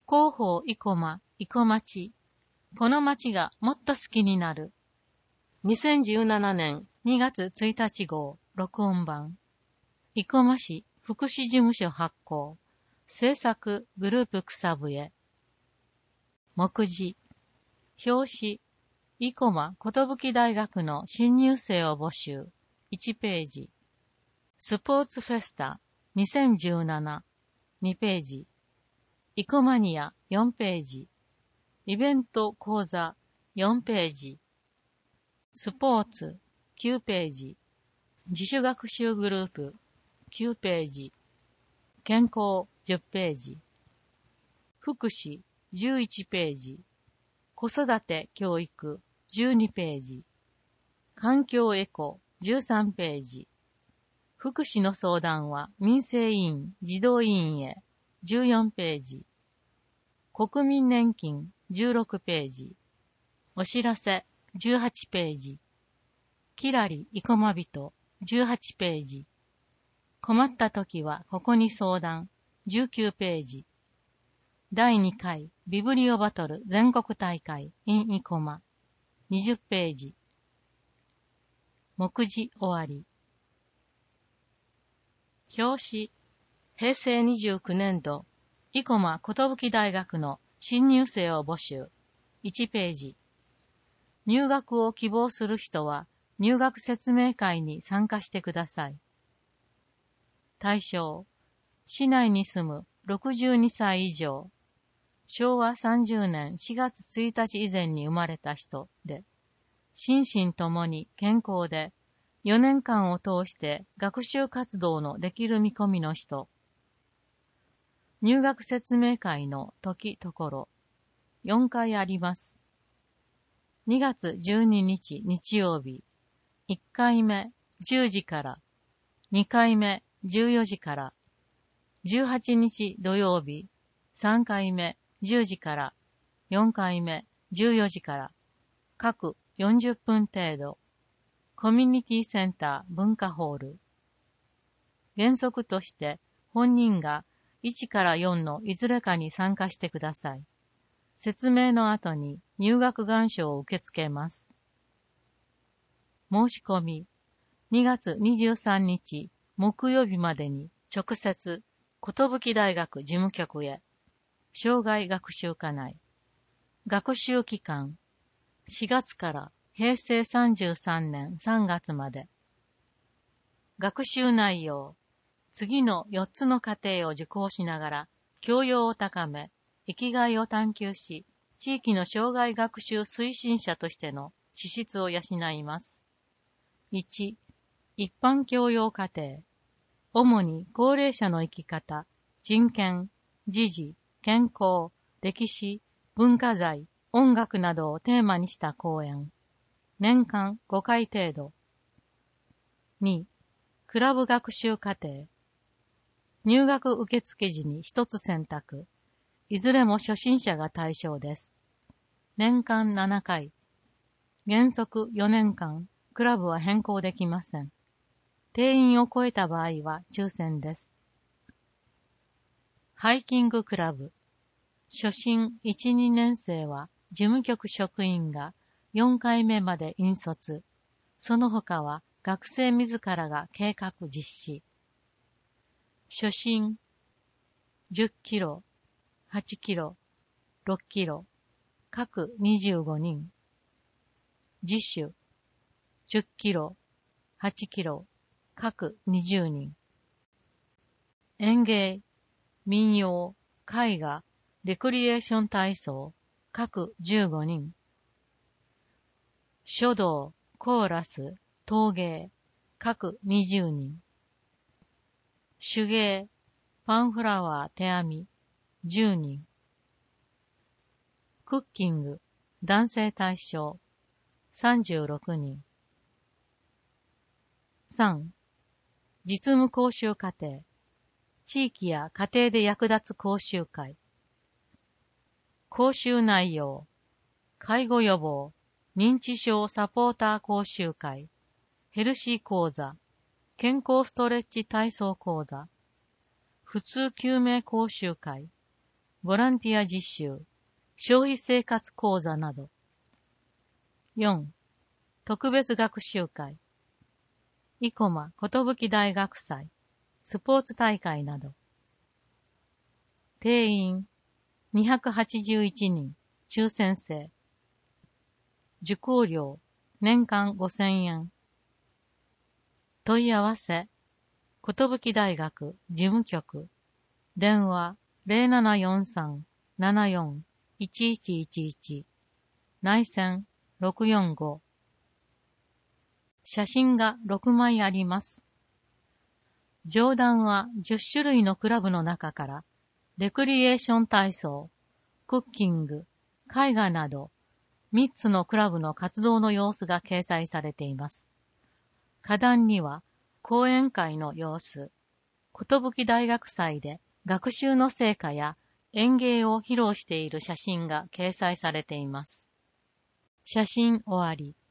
広報生駒、生駒町。この町がもっと好きになる。2017年2月1日号、録音版。生駒市福祉事務所発行。制作グループ草笛。目次。表紙。生駒寿大学の新入生を募集。1ページ。スポーツフェスタ2017。2ページ。生駒マニア4ページ。イベント講座4ページ。スポーツ9ページ。自主学習グループ9ページ。健康10ページ。福祉11ページ。子育て教育12ページ。環境エコ13ページ。福祉の相談は民生委員、児童委員へ14ページ。国民年金16ページ。お知らせ18ページ。きらり生駒人18ページ。困った時はここに相談19ページ。第2回ビブリオバトル全国大会 in 生駒20ページ。目次終わり。表紙。平成29年度生駒寿大学の新入生を募集。1ページ。入学を希望する人は入学説明会に参加してください。対象。市内に住む62歳以上。昭和30年4月1日以前に生まれた人で、心身ともに健康で、4年間を通して学習活動のできる見込みの人。入学説明会の時ところ、4回あります。2月12日日曜日、1回目10時から、2回目14時から、18日土曜日、3回目10時から、4回目14時から、各40分程度。コミュニティセンター文化ホール。原則として本人が1から4のいずれかに参加してください。説明の後に入学願書を受け付けます。申し込み。2月23日木曜日までに直接寿大学事務局へ。生涯学習課内。学習期間。4月から平成33年3月まで。学習内容。次の4つの課程を受講しながら、教養を高め、生きがいを探求し、地域の生涯学習推進者としての資質を養います。1、一般教養課程。主に高齢者の生き方、人権、時事、健康、歴史、文化財、音楽などをテーマにした講演。年間5回程度。2、クラブ学習課程。入学受付時に一つ選択。いずれも初心者が対象です。年間7回。原則4年間、クラブは変更できません。定員を超えた場合は抽選です。ハイキングクラブ。初心1、2年生は事務局職員が4回目まで引率。その他は学生自らが計画実施。初心10キロ、8キロ、6キロ、各25人。自主10キロ、8キロ、各20人。演芸、民謡、絵画、レクリエーション体操、各15人。書道、コーラス、陶芸、各20人。手芸、パンフラワー手編み、10人。クッキング、男性対象、36人。3、実務講習課程、地域や家庭で役立つ講習会。講習内容、介護予防、認知症サポーター講習会、ヘルシー講座、健康ストレッチ体操講座、普通救命講習会、 ボランティア実習、消費生活講座など。4、特別学習会、生駒寿大学祭、スポーツ大会など。定員281人、抽選制。受講料年間5000円。問い合わせ、寿大学事務局、電話0743-74-1111、内線645。写真が6枚あります。上段は10種類のクラブの中から、レクリエーション体操、クッキング、絵画など、3つのクラブの活動の様子が掲載されています。下段には、講演会の様子、寿大学祭で学習の成果や演芸を披露している写真が掲載されています。写真終わり。